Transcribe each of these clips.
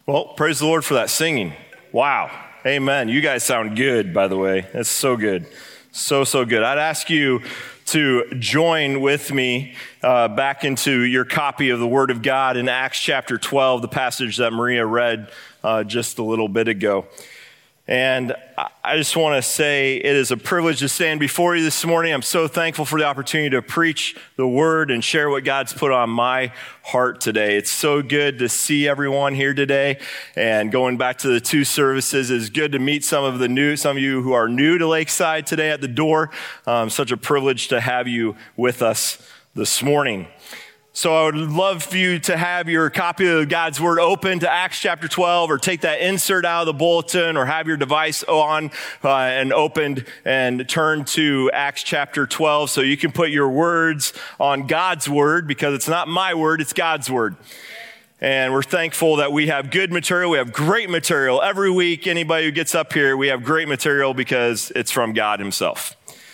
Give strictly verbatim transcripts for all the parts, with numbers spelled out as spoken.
Well, praise the Lord for that singing. Wow. Amen. You guys sound good, by the way. That's so good. So, so good. I'd ask you to join with me uh, back into your copy of the Word of God in Acts chapter twelve, the passage that Maria read uh, just a little bit ago. And I just want to say it is a privilege to stand before you this morning. I'm so thankful for the opportunity to preach the Word and share what God's put on my heart today. It's so good to see everyone here today. And going back to the two services, it's good to meet some of the new, some of you who are new to Lakeside today at the door. Um, such a privilege to have you with us this morning. So I would love for you to have your copy of God's Word open to Acts chapter twelve, or take that insert out of the bulletin, or have your device on uh, and opened and turn to Acts chapter twelve so you can put your words on God's Word, because it's not my word, it's God's Word. And we're thankful that we have good material. We have great material. Every week, anybody who gets up here, we have great material because it's from God Himself.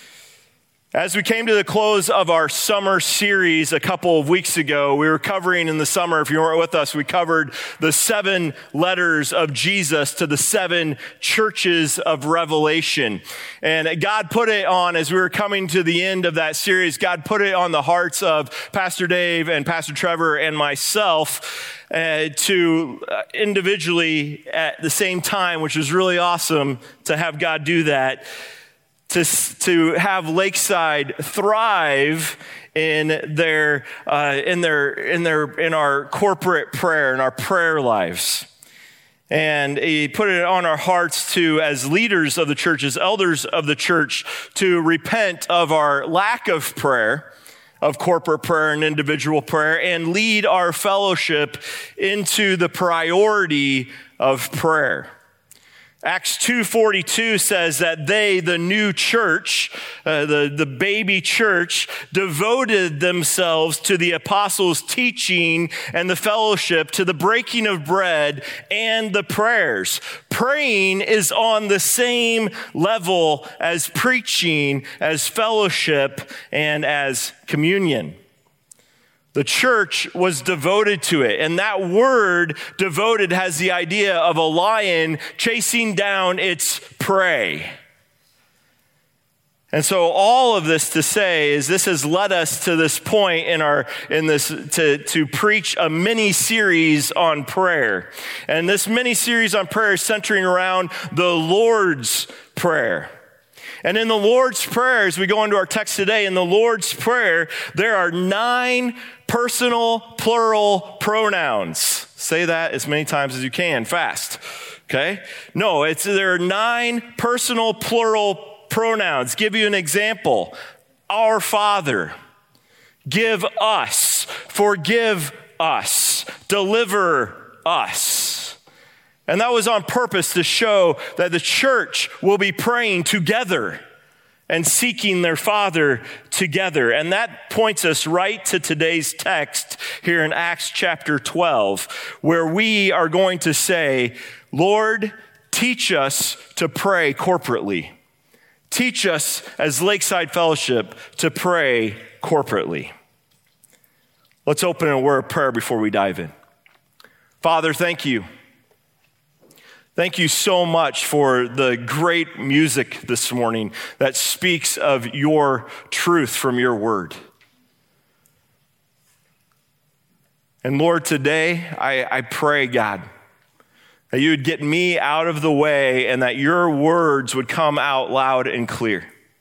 As we came to the close of our summer series a couple of weeks ago, we were covering in the summer, if you weren't with us, we covered the seven letters of Jesus to the seven churches of Revelation. And God put it on, as we were coming to the end of that series, God put it on the hearts of Pastor Dave and Pastor Trevor and myself uh, to uh, individually at the same time, which was really awesome to have God do that, to to have Lakeside thrive in their uh, in their in their in our corporate prayer, in our prayer lives. And He put it on our hearts to, as leaders of the church, as elders of the church, to repent of our lack of prayer, of corporate prayer and individual prayer, and lead our fellowship into the priority of prayer. Acts two forty-two says that they, the new church, uh, the, the baby church, devoted themselves to the apostles' teaching and the fellowship, to the breaking of bread and the prayers. Praying is on the same level as preaching, as fellowship, and as communion. The church was devoted to it. And that word devoted has the idea of a lion chasing down its prey. And so all of this to say is this has led us to this point in our in this to, to preach a mini series on prayer. And this mini series on prayer is centering around the Lord's Prayer. And in the Lord's Prayer, as we go into our text today, in the Lord's Prayer, there are nine personal plural pronouns. Say that as many times as you can, fast. Okay? No, it's there are nine personal plural pronouns. Give you an example. Our Father, give us, forgive us, deliver us. And that was on purpose to show that the church will be praying together and seeking their Father together. And that points us right to today's text here in Acts chapter twelve, where we are going to say, Lord, teach us to pray corporately. Teach us as Lakeside Fellowship to pray corporately. Let's open a word of prayer before we dive in. Father, thank you. Thank you so much for the great music this morning that speaks of your truth from your word. And Lord, today I, I pray, God, that you would get me out of the way and that your words would come out loud and clear.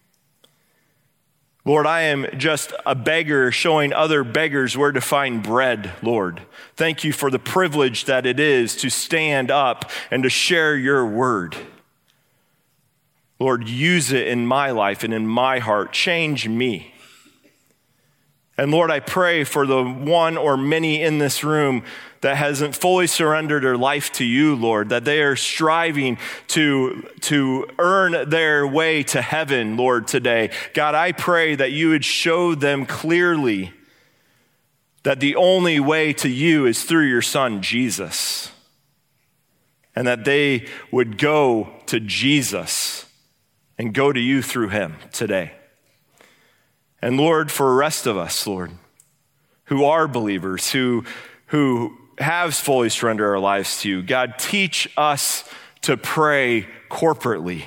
Lord, I am just a beggar showing other beggars where to find bread, Lord. Thank you for the privilege that it is to stand up and to share your word. Lord, use it in my life and in my heart. Change me. And Lord, I pray for the one or many in this room that hasn't fully surrendered their life to you, Lord, that they are striving to, to earn their way to heaven, Lord, today. God, I pray that you would show them clearly that the only way to you is through your Son, Jesus, and that they would go to Jesus and go to you through him today. And Lord, for the rest of us, Lord, who are believers, who, who have fully surrendered our lives to you. God, teach us to pray corporately.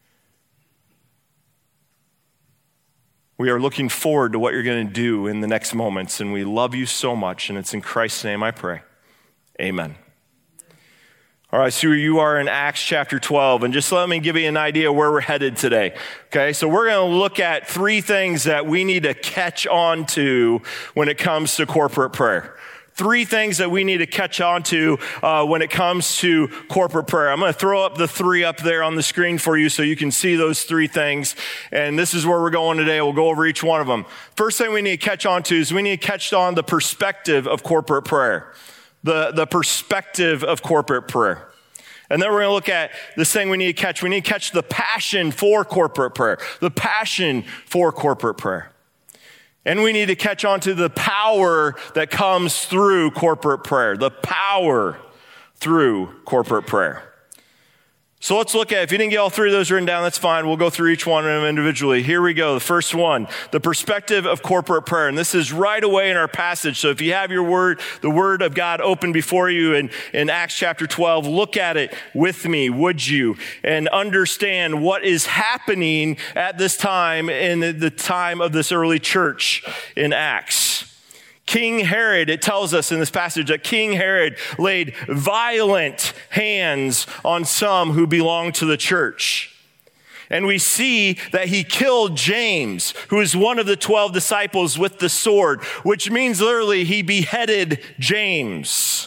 We are looking forward to what you're going to do in the next moments, and we love you so much, and it's in Christ's name I pray. Amen. All right, so you are in Acts chapter twelve, and just let me give you an idea where we're headed today. Okay, so we're going to look at three things that we need to catch on to when it comes to corporate prayer. Three things that we need to catch on to uh, when it comes to corporate prayer. I'm going to throw up the three up there on the screen for you so you can see those three things. And this is where we're going today. We'll go over each one of them. First thing we need to catch on to is we need to catch on the perspective of corporate prayer. The, the perspective of corporate prayer. And then we're going to look at this thing we need to catch. We need to catch the passion for corporate prayer. The passion for corporate prayer. And we need to catch on to the power that comes through corporate prayer. The power through corporate prayer. So let's look at, if you didn't get all three of those written down, that's fine. We'll go through each one of them individually. Here we go. The first one, the perspective of corporate prayer. And this is right away in our passage. So if you have your word, the word of God open before you in, in Acts chapter twelve, look at it with me, would you? And understand what is happening at this time in the, the time of this early church in Acts. King Herod, it tells us in this passage that King Herod laid violent hands on some who belonged to the church. And we see that he killed James, who is one of the twelve disciples, with the sword, which means literally he beheaded James.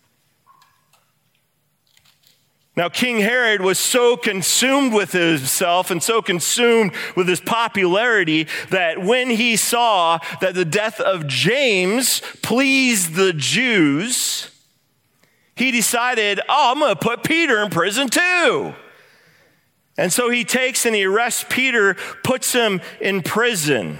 Now, King Herod was so consumed with himself and so consumed with his popularity that when he saw that the death of James pleased the Jews, he decided, oh, I'm going to put Peter in prison too. And so he takes and he arrests Peter, puts him in prison.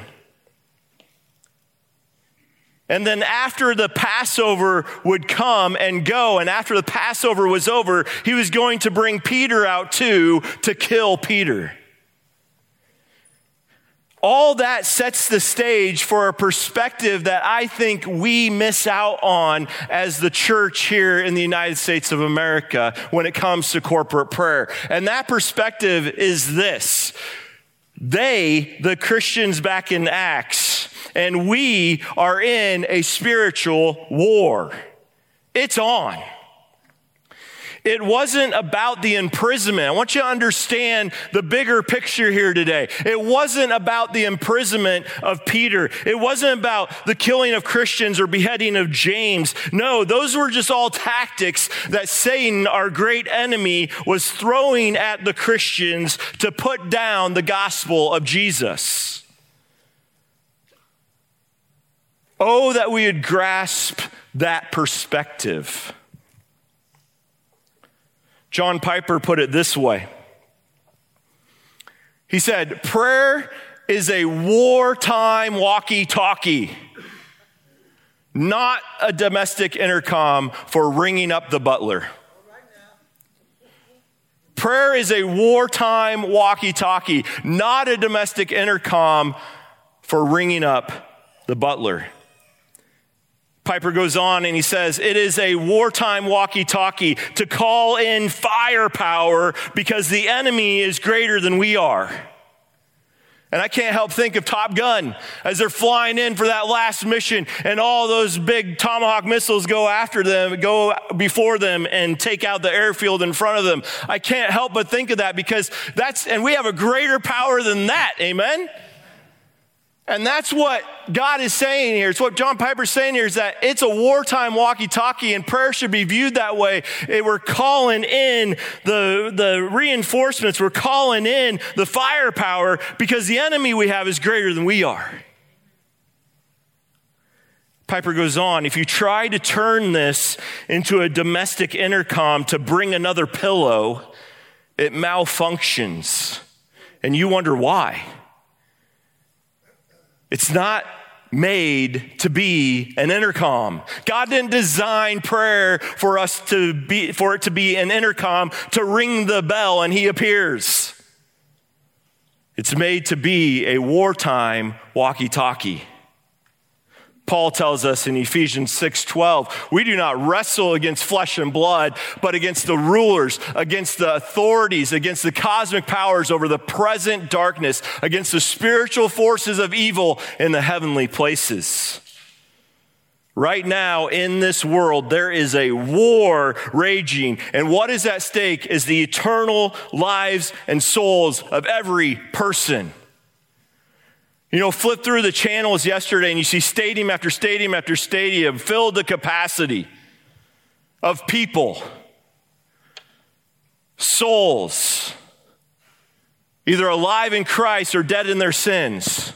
And then after the Passover would come and go, and after the Passover was over, he was going to bring Peter out too to kill Peter. All that sets the stage for a perspective that I think we miss out on as the church here in the United States of America when it comes to corporate prayer. And that perspective is this. They, the Christians back in Acts, and we are in a spiritual war. It's on. It wasn't about the imprisonment. I want you to understand the bigger picture here today. It wasn't about the imprisonment of Peter. It wasn't about the killing of Christians or beheading of James. No, those were just all tactics that Satan, our great enemy, was throwing at the Christians to put down the gospel of Jesus. Oh, that we would grasp that perspective. John Piper put it this way. He said, prayer is a wartime walkie-talkie, not a domestic intercom for ringing up the butler. Prayer is a wartime walkie-talkie, not a domestic intercom for ringing up the butler. Piper goes on and he says, it is a wartime walkie-talkie to call in firepower because the enemy is greater than we are. And I can't help think of Top Gun as they're flying in for that last mission and all those big Tomahawk missiles go after them, go before them and take out the airfield in front of them. I can't help but think of that because that's, and we have a greater power than that. Amen? And that's what God is saying here. It's what John Piper's saying here is that it's a wartime walkie-talkie and prayer should be viewed that way. It, we're calling in the, the reinforcements. We're calling in the firepower because the enemy we have is greater than we are. Piper goes on, if you try to turn this into a domestic intercom to bring another pillow, it malfunctions. And you wonder why. It's not made to be an intercom. God didn't design prayer for us to be, for it to be an intercom to ring the bell and he appears. It's made to be a wartime walkie-talkie. Paul tells us in Ephesians six twelve, we do not wrestle against flesh and blood, but against the rulers, against the authorities, against the cosmic powers over the present darkness, against the spiritual forces of evil in the heavenly places. Right now in this world, there is a war raging, and what is at stake is the eternal lives and souls of every person. You know, flip through the channels yesterday and you see stadium after stadium after stadium filled to capacity of people, souls, either alive in Christ or dead in their sins.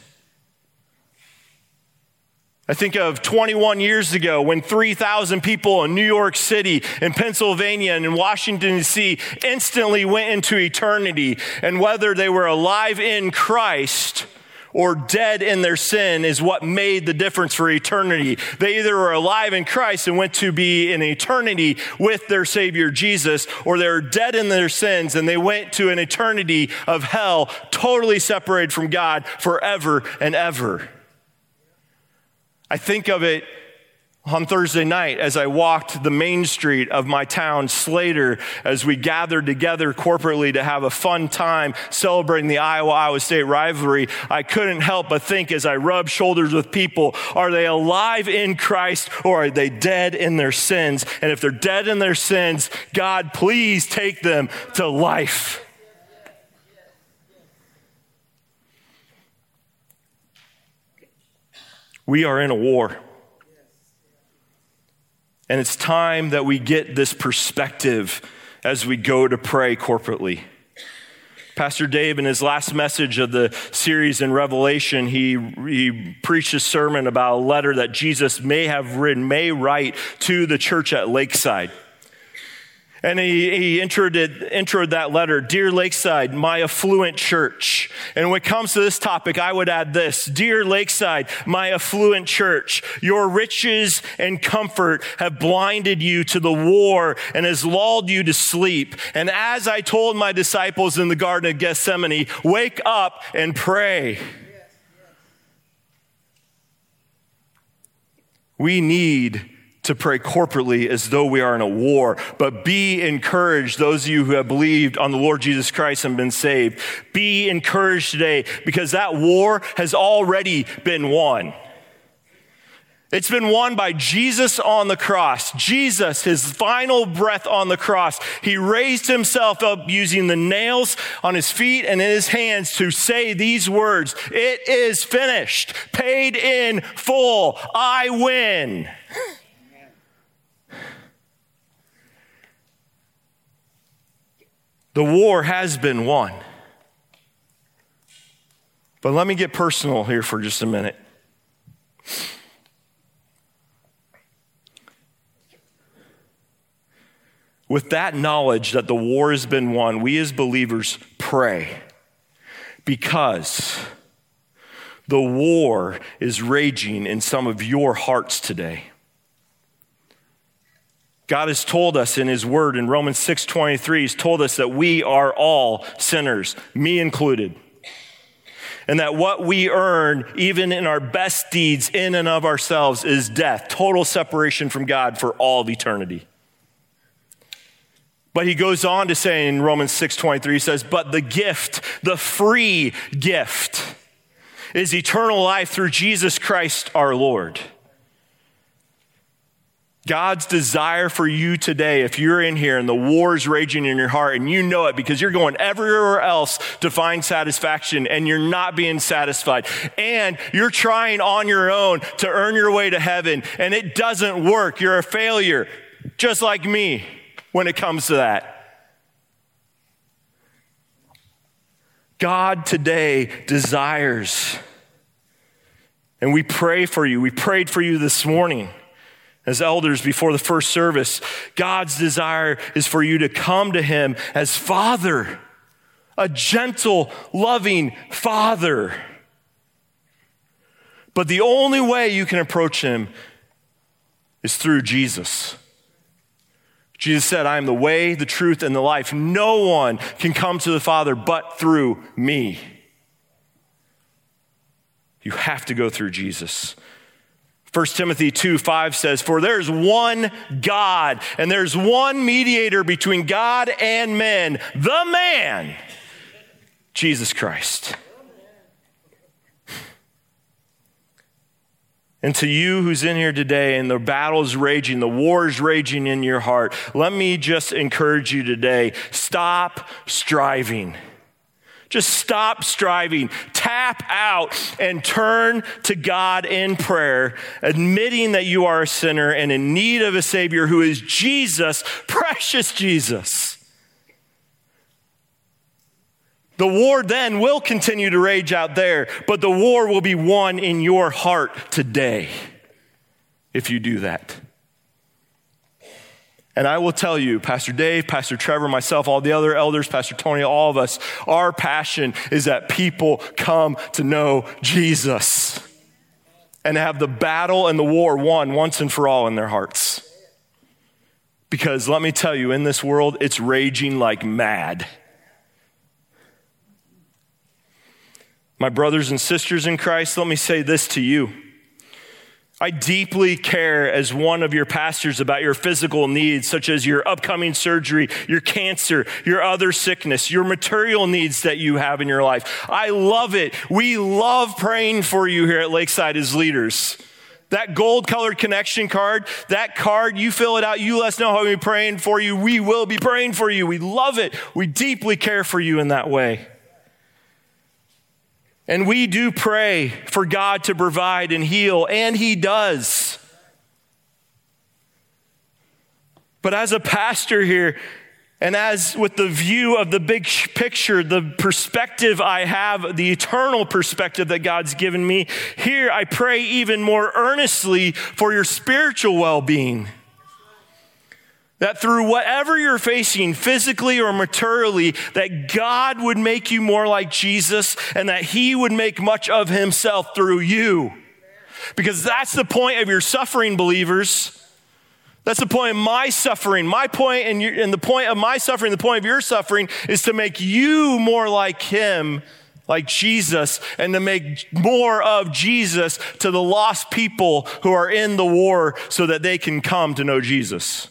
I think of twenty-one years ago when three thousand people in New York City, in Pennsylvania, and in Washington, D C instantly went into eternity. And whether they were alive in Christ or dead in their sin is what made the difference for eternity. They either were alive in Christ and went to be in eternity with their Savior Jesus, or they were dead in their sins and they went to an eternity of hell, totally separated from God forever and ever. I think of it on Thursday night as I walked the main street of my town, Slater, as we gathered together corporately to have a fun time celebrating the Iowa-Iowa State rivalry. I couldn't help but think as I rubbed shoulders with people, are they alive in Christ or are they dead in their sins? And if they're dead in their sins, God, please take them to life. We are in a war. And it's time that we get this perspective as we go to pray corporately. Pastor Dave, in his last message of the series in Revelation, he, he preached a sermon about a letter that Jesus may have written, may write to the church at Lakeside. And he, he introed, it, introed that letter, Dear Lakeside, my affluent church. And when it comes to this topic, I would add this, Dear Lakeside, my affluent church, your riches and comfort have blinded you to the war and has lulled you to sleep. And as I told my disciples in the Garden of Gethsemane, wake up and pray. We need to pray corporately as though we are in a war, but be encouraged, those of you who have believed on the Lord Jesus Christ and been saved. Be encouraged today because that war has already been won. It's been won by Jesus on the cross. Jesus, his final breath on the cross, he raised himself up using the nails on his feet and in his hands to say these words, it is finished, paid in full, I win. The war has been won. But let me get personal here for just a minute. With that knowledge that the war has been won, we as believers pray because the war is raging in some of your hearts today. God has told us in his word in Romans six twenty-three, he's told us that we are all sinners, me included. And that what we earn, even in our best deeds in and of ourselves, is death, total separation from God for all of eternity. But he goes on to say in Romans six twenty-three, he says, but the gift, the free gift, is eternal life through Jesus Christ our Lord. God's desire for you today, if you're in here and the war is raging in your heart and you know it because you're going everywhere else to find satisfaction and you're not being satisfied and you're trying on your own to earn your way to heaven and it doesn't work. You're a failure, just like me when it comes to that. God today desires, and we pray for you. We prayed for you this morning. As elders before the first service, God's desire is for you to come to him as Father, a gentle, loving Father. But the only way you can approach him is through Jesus. Jesus said, I am the way, the truth, and the life. No one can come to the Father but through me. You have to go through Jesus. First Timothy two five says, for there's one God, and there's one mediator between God and men, the man, Jesus Christ. And to you who's in here today and the battle is raging, the war is raging in your heart, let me just encourage you today, stop striving. Just stop striving, tap out, and turn to God in prayer, admitting that you are a sinner and in need of a Savior who is Jesus, precious Jesus. The war then will continue to rage out there, but the war will be won in your heart today if you do that. And I will tell you, Pastor Dave, Pastor Trevor, myself, all the other elders, Pastor Tony, all of us, our passion is that people come to know Jesus and have the battle and the war won once and for all in their hearts. Because let me tell you, in this world, it's raging like mad. My brothers and sisters in Christ, let me say this to you. I deeply care as one of your pastors about your physical needs, such as your upcoming surgery, your cancer, your other sickness, your material needs that you have in your life. I love it. We love praying for you here at Lakeside as leaders. That gold-colored connection card, that card, you fill it out, you let us know how we're praying for you. We will be praying for you. We love it. We deeply care for you in that way. And we do pray for God to provide and heal, and He does. But as a pastor here, and as with the view of the big picture, the perspective I have, the eternal perspective that God's given me, here I pray even more earnestly for your spiritual well-being. That through whatever you're facing, physically or materially, that God would make you more like Jesus and that He would make much of Himself through you. Because that's the point of your suffering, believers. That's the point of my suffering. My point and, your, and the point of my suffering, the point of your suffering is to make you more like Him, like Jesus, and to make more of Jesus to the lost people who are in the war so that they can come to know Jesus.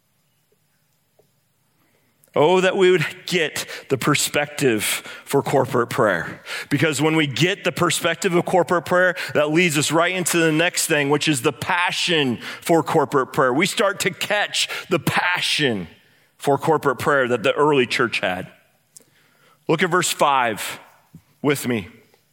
Oh, that we would get the perspective for corporate prayer. Because when we get the perspective of corporate prayer, that leads us right into the next thing, which is the passion for corporate prayer. We start to catch the passion for corporate prayer that the early church had. Look at verse five with me.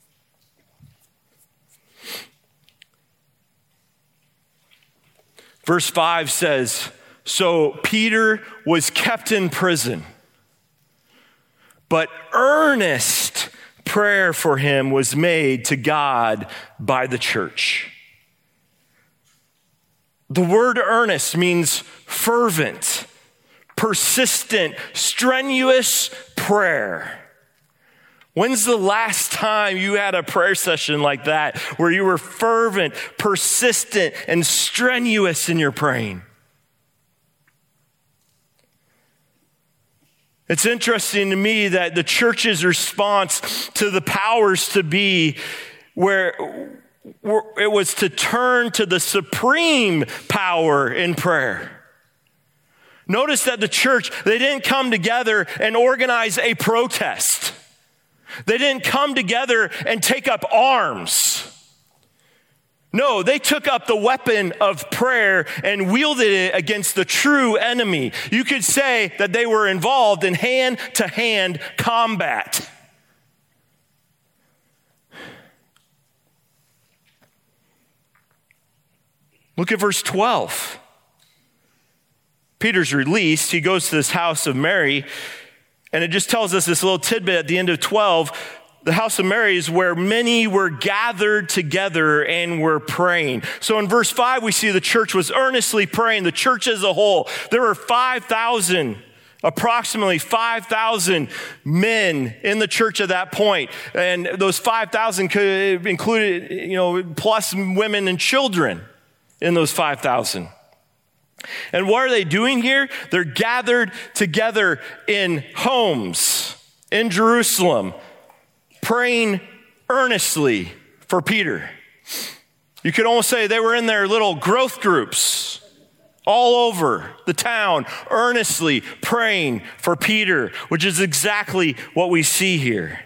Verse five says, so Peter was kept in prison, but earnest prayer for him was made to God by the church. The word earnest means fervent, persistent, strenuous prayer. When's the last time you had a prayer session like that where you were fervent, persistent, and strenuous in your praying? It's interesting to me that the church's response to the powers to be, where it was to turn to the supreme power in prayer. Notice that the church, they didn't come together and organize a protest. They didn't come together and take up arms. No, they took up the weapon of prayer and wielded it against the true enemy. You could say that they were involved in hand-to-hand combat. Look at verse twelve. Peter's released. He goes to this house of Mary, and it just tells us this little tidbit at the end of twelve. The house of Mary is where many were gathered together and were praying. So in verse five, we see the church was earnestly praying, the church as a whole. There were five thousand, approximately five thousand men in the church at that point. And those five thousand could include, you know, plus women and children in those five thousand. And what are they doing here? They're gathered together in homes in Jerusalem, praying earnestly for Peter. You could almost say they were in their little growth groups all over the town, earnestly praying for Peter, which is exactly what we see here.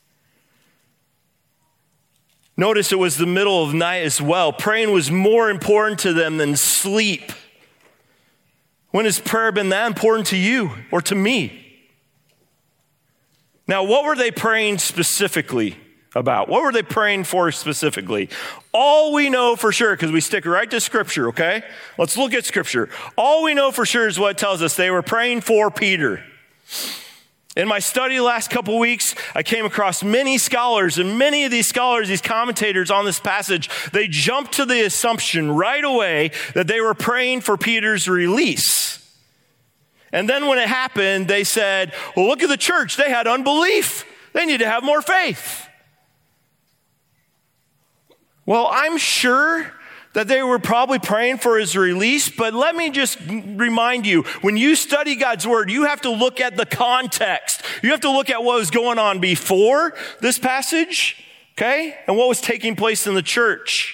Notice it was the middle of night as well. Praying was more important to them than sleep. When has prayer been that important to you or to me? Now, what were they praying specifically about? What were they praying for specifically? All we know for sure, because we stick right to Scripture, okay? Let's look at Scripture. All we know for sure is what it tells us. They were praying for Peter. In my study the last couple weeks, I came across many scholars, and many of these scholars, these commentators on this passage, they jumped to the assumption right away that they were praying for Peter's release. And then when it happened, they said, well, look at the church. They had unbelief. They need to have more faith. Well, I'm sure that they were probably praying for his release, but let me just remind you, when you study God's word, you have to look at the context. You have to look at what was going on before this passage, okay, and what was taking place in the church.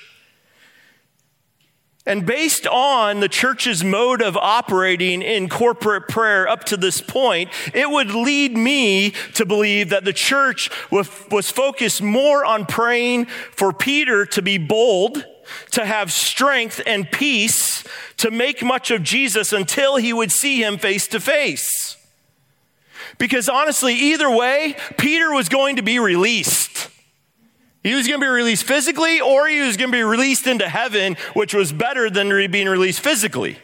And based on the church's mode of operating in corporate prayer up to this point, it would lead me to believe that the church was focused more on praying for Peter to be bold, to have strength and peace, to make much of Jesus until he would see him face to face. Because honestly, either way, Peter was going to be released. He was going to be released physically, or he was going to be released into heaven, which was better than being released physically.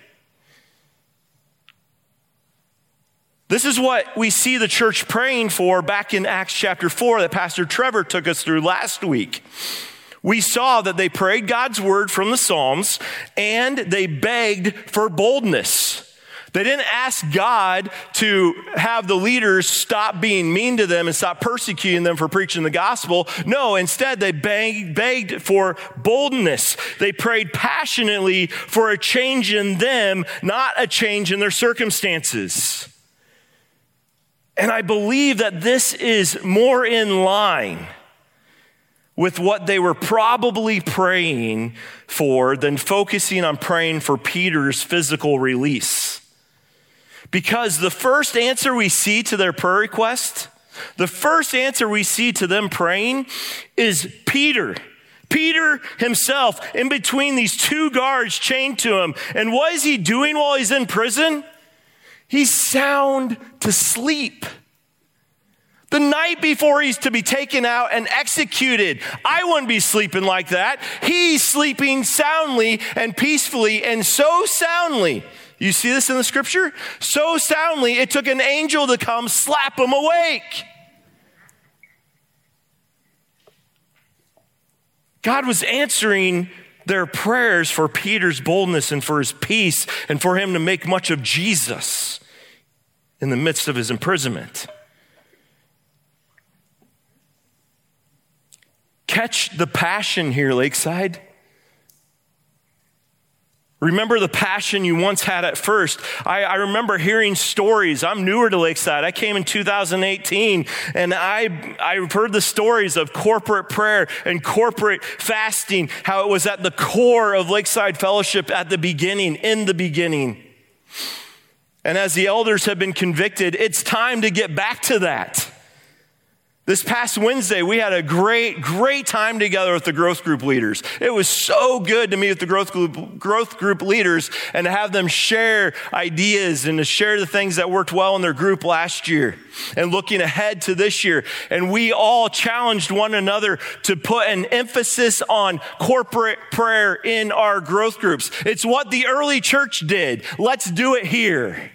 This is what we see the church praying for back in Acts chapter four that Pastor Trevor took us through last week. We saw that they prayed God's word from the Psalms, and they begged for boldness. They didn't ask God to have the leaders stop being mean to them and stop persecuting them for preaching the gospel. No, instead they begged, begged for boldness. They prayed passionately for a change in them, not a change in their circumstances. And I believe that this is more in line with what they were probably praying for than focusing on praying for Peter's physical release. Because the first answer we see to their prayer request, the first answer we see to them praying is Peter. Peter himself in between these two guards chained to him. And what is he doing while he's in prison? He's sound to sleep. The night before he's to be taken out and executed. I wouldn't be sleeping like that. He's sleeping soundly and peacefully, and so soundly. You see this in the scripture? So soundly, it took an angel to come slap him awake. God was answering their prayers for Peter's boldness and for his peace and for him to make much of Jesus in the midst of his imprisonment. Catch the passion here, Lakeside. Remember the passion you once had at first. I, I remember hearing stories. I'm newer to Lakeside. I came in two thousand eighteen, and I, I've heard the stories of corporate prayer and corporate fasting, how it was at the core of Lakeside Fellowship at the beginning, in the beginning. And as the elders have been convicted, it's time to get back to that. This past Wednesday, we had a great, great time together with the growth group leaders. It was so good to meet with the growth group, growth group leaders and to have them share ideas and to share the things that worked well in their group last year and looking ahead to this year. And we all challenged one another to put an emphasis on corporate prayer in our growth groups. It's what the early church did. Let's do it here.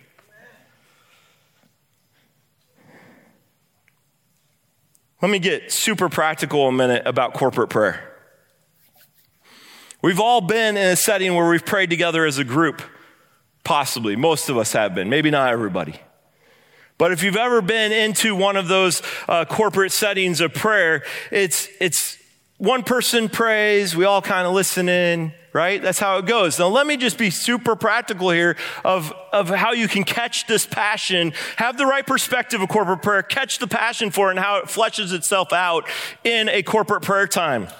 Let me get super practical a minute about corporate prayer. We've all been in a setting where we've prayed together as a group. Possibly. Most of us have been. Maybe not everybody. But if you've ever been into one of those uh, corporate settings of prayer, it's it's one person prays, we all kind of listen in, right? That's how it goes. Now, let me just be super practical here of, of how you can catch this passion, have the right perspective of corporate prayer, catch the passion for it and how it fleshes itself out in a corporate prayer time.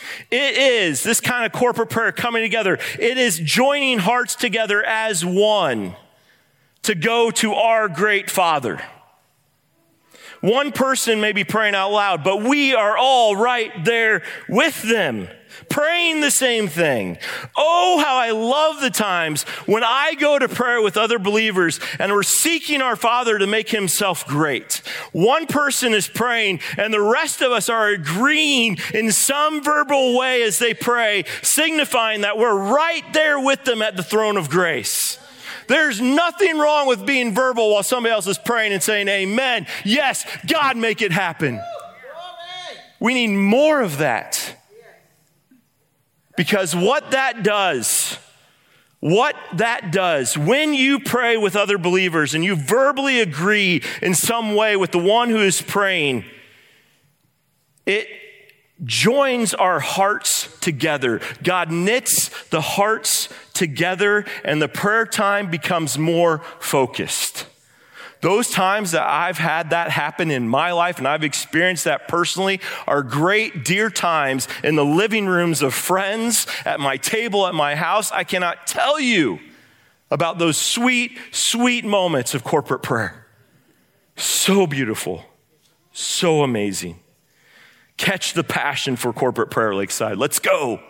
It is this kind of corporate prayer coming together. It is joining hearts together as one to go to our great Father. One person may be praying out loud, but we are all right there with them, praying the same thing. Oh, how I love the times when I go to prayer with other believers and we're seeking our Father to make himself great. One person is praying and the rest of us are agreeing in some verbal way as they pray, signifying that we're right there with them at the throne of grace. There's nothing wrong with being verbal while somebody else is praying and saying, amen. Yes, God, make it happen. We need more of that. Because what that does, what that does, when you pray with other believers and you verbally agree in some way with the one who is praying, it joins our hearts together. God knits the hearts together and the prayer time becomes more focused. Those times that I've had that happen in my life and I've experienced that personally are great, dear times in the living rooms of friends, at my table, at my house. I cannot tell you about those sweet, sweet moments of corporate prayer. So beautiful, so amazing. Catch the passion for corporate prayer, Lakeside. Let's go.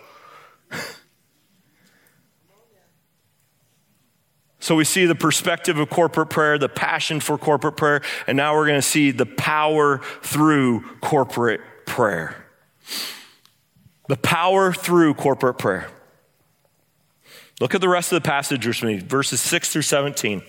So we see the perspective of corporate prayer, the passion for corporate prayer, and now we're going to see the power through corporate prayer. The power through corporate prayer. Look at the rest of the passage with me, verses six through seventeen.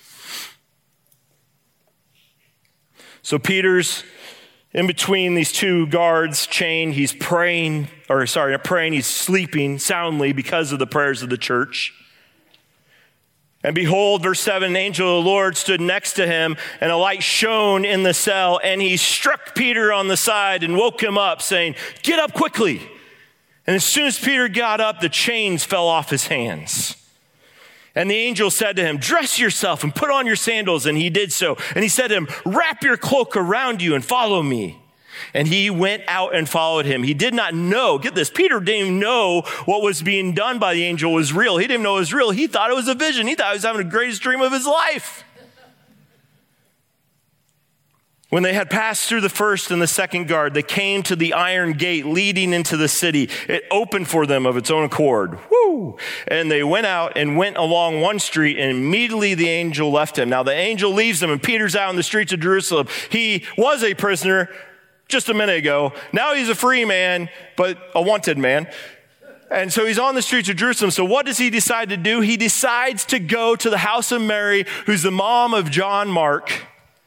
So Peter's in between these two guards chained. He's praying, or sorry, not praying, he's sleeping soundly because of the prayers of the church. And behold, verse seven, an angel of the Lord stood next to him, and a light shone in the cell, and he struck Peter on the side and woke him up, saying, "Get up quickly." And as soon as Peter got up, the chains fell off his hands. And the angel said to him, "Dress yourself and put on your sandals." And he did so. And he said to him, "Wrap your cloak around you and follow me." And he went out and followed him. He did not know, get this, Peter didn't even know what was being done by the angel was real. He didn't know it was real. He thought it was a vision. He thought he was having the greatest dream of his life. When they had passed through the first and the second guard, they came to the iron gate leading into the city. It opened for them of its own accord. Woo! And they went out and went along one street, and immediately the angel left him. Now the angel leaves him, and Peter's out in the streets of Jerusalem. He was a prisoner just a minute ago. Now he's a free man, but a wanted man. And so he's on the streets of Jerusalem. So what does he decide to do? He decides to go to the house of Mary, who's the mom of John Mark.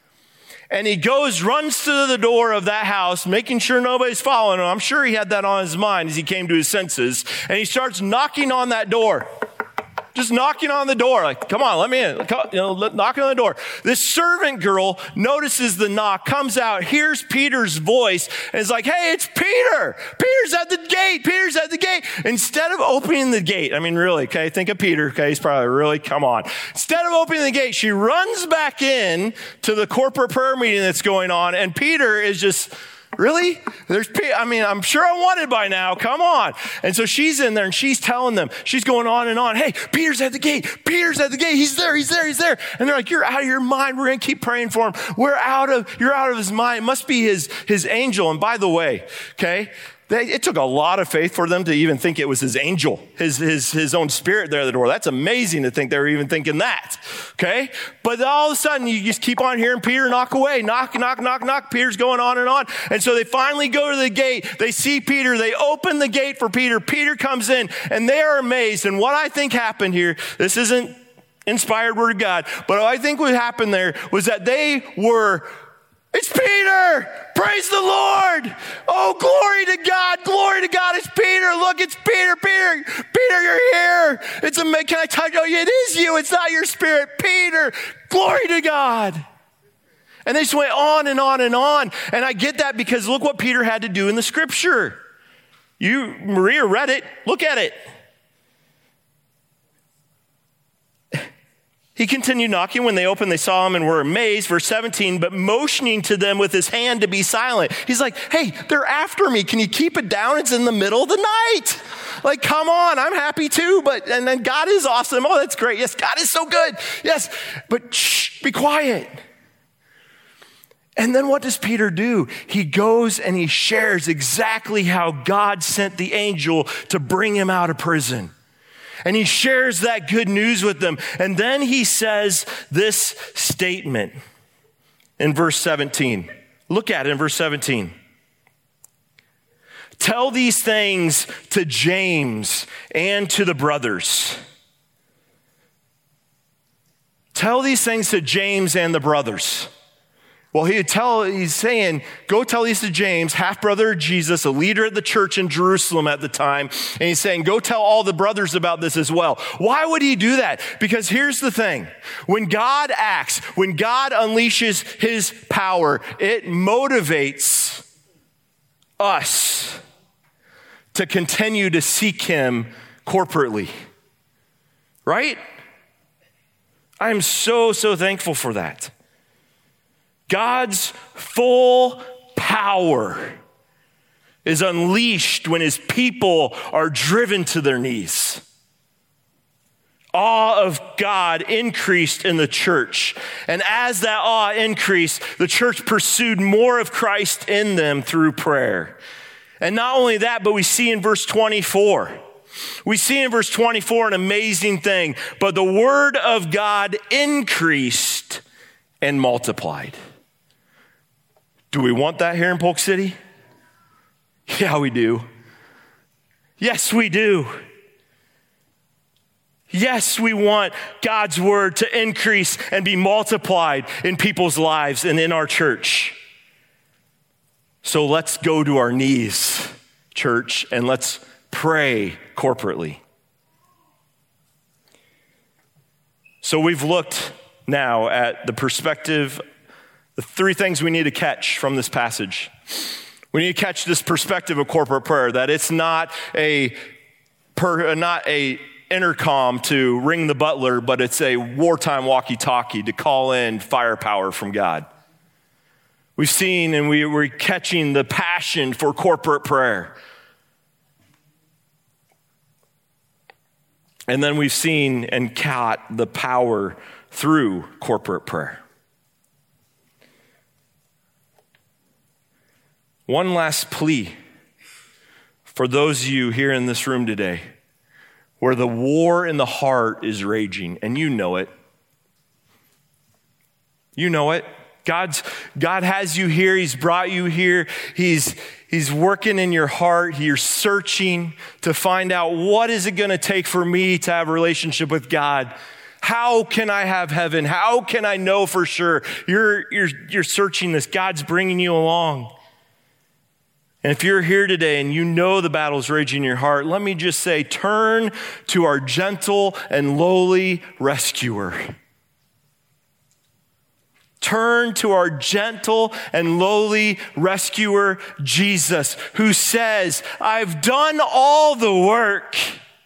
And he goes, runs to the door of that house, making sure nobody's following him. I'm sure he had that on his mind as he came to his senses. And he starts knocking on that door. Just knocking on the door, like, come on, let me in. You know, knocking on the door. This servant girl notices the knock, comes out, hears Peter's voice, and is like, "Hey, it's Peter. Peter's at the gate. Peter's at the gate." Instead of opening the gate, I mean, really, okay, think of Peter, okay, he's probably really, come on. Instead of opening the gate, she runs back in to the corporate prayer meeting that's going on, and Peter is just, "Really? There's, I mean, I'm sure I'm wanted by now. Come on." And so she's in there and she's telling them, she's going on and on. "Hey, Peter's at the gate. Peter's at the gate. He's there. He's there. He's there." And they're like, "You're out of your mind. We're going to keep praying for him. We're out of, you're out of his mind. It must be his, his angel." And by the way, okay, they, it took a lot of faith for them to even think it was his angel, his, his, his own spirit there at the door. That's amazing to think they were even thinking that. Okay. But all of a sudden you just keep on hearing Peter knock away, knock, knock, knock, knock. Peter's going on and on. And so they finally go to the gate. They see Peter. They open the gate for Peter. Peter comes in and they are amazed. And what I think happened here, this isn't inspired word of God, but what I think what happened there was that they were, "It's Peter! Praise the Lord! Oh, glory to God! Glory to God! It's Peter! Look, it's Peter! Peter! Peter, you're here! It's a can I tell you? It is you! It's not your spirit, Peter! Glory to God!" And they just went on and on and on. And I get that because look what Peter had to do in the scripture. You, Maria, read it. Look at it. He continued knocking. When they opened, they saw him and were amazed. Verse seventeen, but motioning to them with his hand to be silent. He's like, hey, they're after me. Can you keep it down? It's in the middle of the night. Like, come on, I'm happy too. But, and then God is awesome. Oh, that's great. Yes, God is so good. Yes, but shh, be quiet. And then what does Peter do? He goes and he shares exactly how God sent the angel to bring him out of prison. And he shares that good news with them. And then he says this statement in verse seventeen. Look at it in verse seventeen. Tell these things to James and to the brothers. Tell these things to James and the brothers. Well, he tell, he's saying, go tell these to James, half-brother of Jesus, a leader of the church in Jerusalem at the time. And he's saying, go tell all the brothers about this as well. Why would he do that? Because here's the thing. When God acts, when God unleashes his power, it motivates us to continue to seek him corporately. Right? I'm so, so thankful for that. God's full power is unleashed when his people are driven to their knees. Awe of God increased in the church. And as that awe increased, the church pursued more of Christ in them through prayer. And not only that, but we see in verse twenty-four, we see in verse twenty-four an amazing thing. But the word of God increased and multiplied. Do we want that here in Polk City? Yeah, we do. Yes, we do. Yes, we want God's word to increase and be multiplied in people's lives and in our church. So let's go to our knees, church, and let's pray corporately. So we've looked now at the perspective, the three things we need to catch from this passage. We need to catch this perspective of corporate prayer, that it's not a per, not a intercom to ring the butler, but it's a wartime walkie-talkie to call in firepower from God. We've seen and we, we're catching the passion for corporate prayer. And then we've seen and caught the power through corporate prayer. One last plea for those of you here in this room today where the war in the heart is raging, and you know it. You know it. God's, God has you here. He's brought you here. He's, he's working in your heart. You're searching to find out, what is it going to take for me to have a relationship with God? How can I have heaven? How can I know for sure? You're, you're, you're searching this. God's bringing you along. And if you're here today and you know the battle's raging in your heart, let me just say, turn to our gentle and lowly rescuer. Turn to our gentle and lowly rescuer, Jesus, who says, I've done all the work.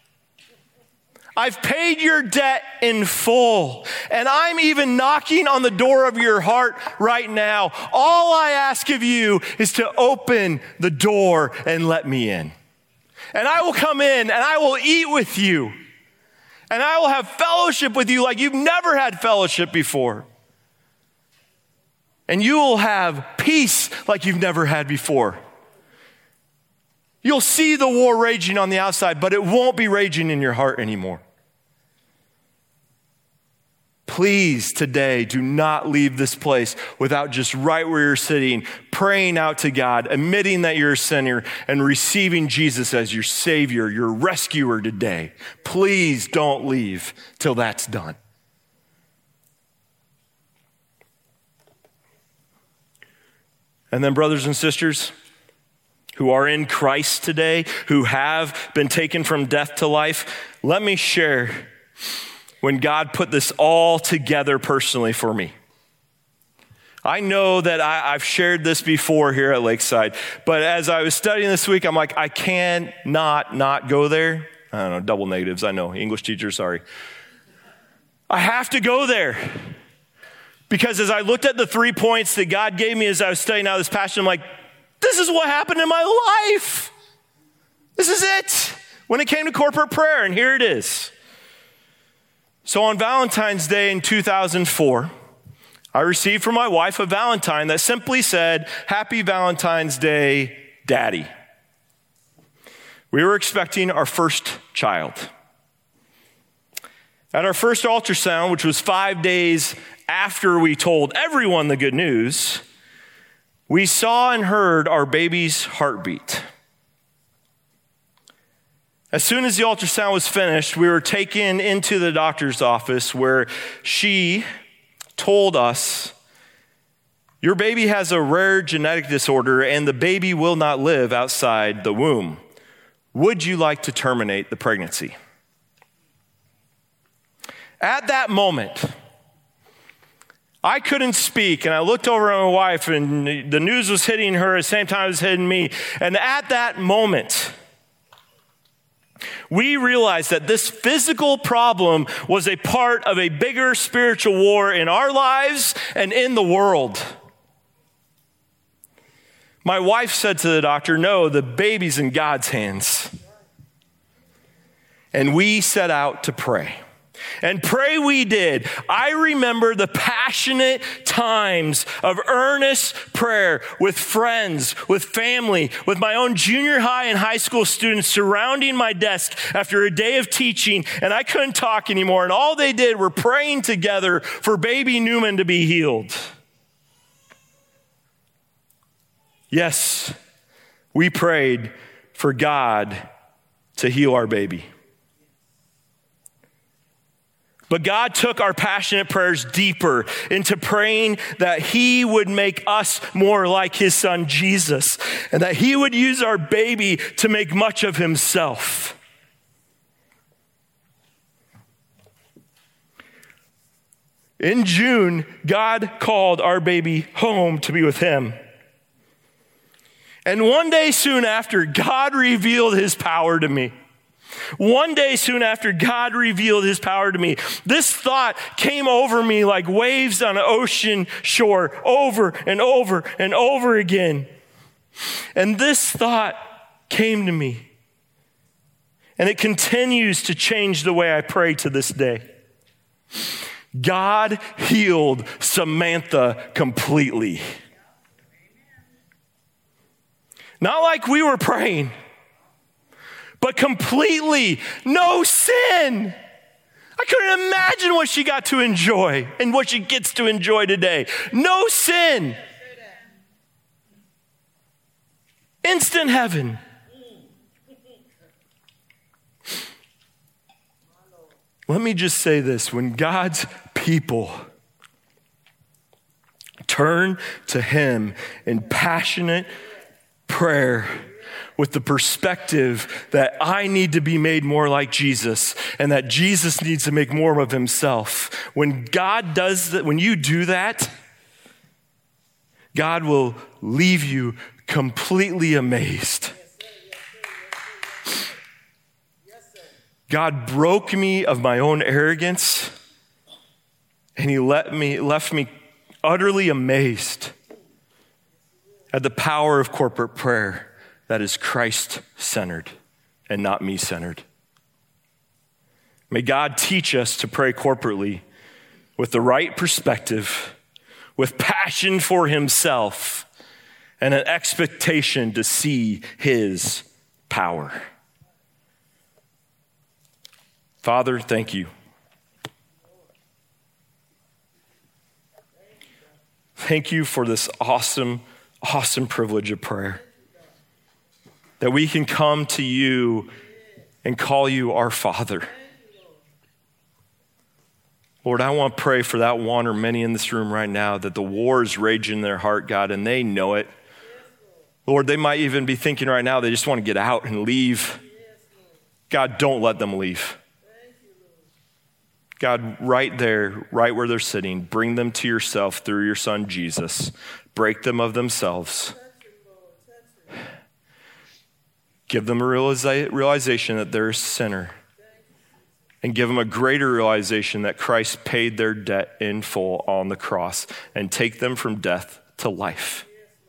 I've paid your debt in full, and I'm even knocking on the door of your heart right now. All I ask of you is to open the door and let me in. And I will come in and I will eat with you. And I will have fellowship with you like you've never had fellowship before. And you will have peace like you've never had before. You'll see the war raging on the outside, but it won't be raging in your heart anymore. Please, today, do not leave this place without just right where you're sitting, praying out to God, admitting that you're a sinner, and receiving Jesus as your Savior, your rescuer today. Please don't leave till that's done. And then, brothers and sisters who are in Christ today, who have been taken from death to life, let me share when God put this all together personally for me. I know that I, I've shared this before here at Lakeside, but as I was studying this week, I'm like, I cannot not go there. I don't know, double negatives, I know, English teacher, sorry. I have to go there. Because as I looked at the three points that God gave me as I was studying out this passage, I'm like, this is what happened in my life. This is it. When it came to corporate prayer, and here it is. So on Valentine's Day in two thousand four, I received from my wife a Valentine that simply said, Happy Valentine's Day, Daddy. We were expecting our first child. At our first ultrasound, which was five days after we told everyone the good news, we saw and heard our baby's heartbeat. As soon as the ultrasound was finished, we were taken into the doctor's office where she told us, your baby has a rare genetic disorder and the baby will not live outside the womb. Would you like to terminate the pregnancy? At that moment, I couldn't speak, and I looked over at my wife, and the news was hitting her at the same time it was hitting me. And at that moment, we realized that this physical problem was a part of a bigger spiritual war in our lives and in the world. My wife said to the doctor, no, the baby's in God's hands. And we set out to pray. And pray we did. I remember the passionate times of earnest prayer with friends, with family, with my own junior high and high school students surrounding my desk after a day of teaching, and I couldn't talk anymore. And all they did were praying together for baby Newman to be healed. Yes, we prayed for God to heal our baby. But God took our passionate prayers deeper into praying that he would make us more like his son, Jesus, and that he would use our baby to make much of himself. In June, God called our baby home to be with him. And one day soon after, God revealed his power to me. One day soon after God revealed his power to me, this thought came over me like waves on an ocean shore over and over and over again. And this thought came to me. And it continues to change the way I pray to this day. God healed Samantha completely. Not like we were praying, but completely, no sin. I couldn't imagine what she got to enjoy and what she gets to enjoy today. No sin. Instant heaven. Let me just say this. When God's people turn to him in passionate prayer, with the perspective that I need to be made more like Jesus and that Jesus needs to make more of himself. When God does that, when you do that, God will leave you completely amazed. God broke me of my own arrogance, and he let me, left me utterly amazed at the power of corporate prayer that is Christ-centered and not me-centered. May God teach us to pray corporately with the right perspective, with passion for himself, and an expectation to see his power. Father, thank you. Thank you for this awesome, awesome privilege of prayer. That we can come to you and call you our Father. Lord, I want to pray for that one or many in this room right now that the war is raging in their heart, God, and they know it. Lord, they might even be thinking right now they just want to get out and leave. God, don't let them leave. God, right there, right where they're sitting, bring them to yourself through your son, Jesus. Break them of themselves. Give them a realiza- realization that they're a sinner and give them a greater realization that Christ paid their debt in full on the cross and take them from death to life.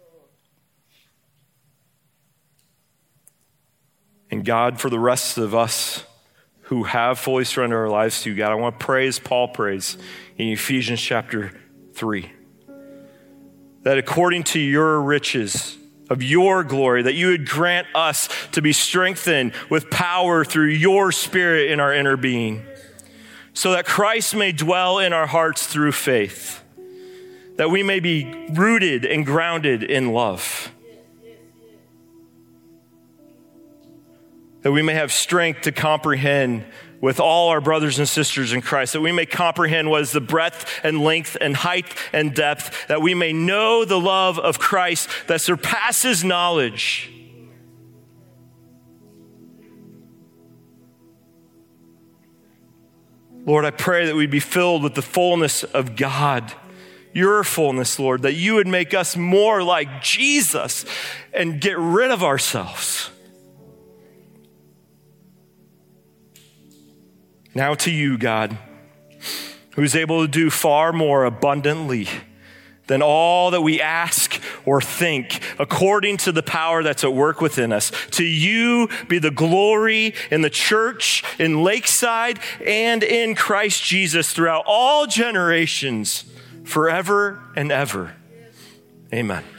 And God, for the rest of us who have fully surrendered our lives to you, God, I want to pray as Paul prays in Ephesians chapter three, that according to your riches of your glory, that you would grant us to be strengthened with power through your Spirit in our inner being, so that Christ may dwell in our hearts through faith, that we may be rooted and grounded in love, that we may have strength to comprehend with all our brothers and sisters in Christ, that we may comprehend what is the breadth and length and height and depth, that we may know the love of Christ that surpasses knowledge. Lord, I pray that we'd be filled with the fullness of God, your fullness, Lord, that you would make us more like Jesus and get rid of ourselves. Now to you, God, who is able to do far more abundantly than all that we ask or think, according to the power that's at work within us. To you be the glory in the church, in Lakeside, and in Christ Jesus throughout all generations, forever and ever. Amen.